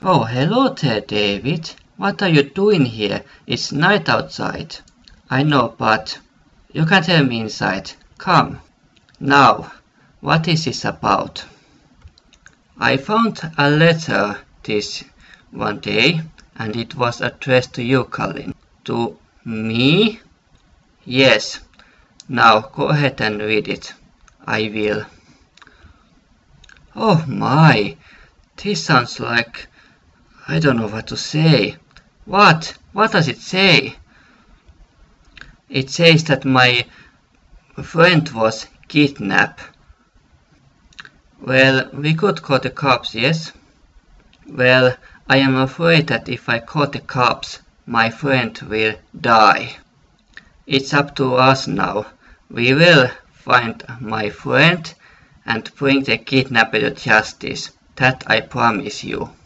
Oh, hello there, David. What are you doing here? It's night outside. I know, but you can tell me inside. Come. Now, what is this about? I found a letter this one day, and it was addressed to you, Colin. To me? Yes. Now, go ahead and read it. I will. Oh my, this sounds like... I don't know what to say. What? What does it say? It says that my friend was kidnapped. Well, we could call the cops, yes? Well, I am afraid that if I call the cops, my friend will die. It's up to us now. We will find my friend and bring the kidnapper to justice. That I promise you.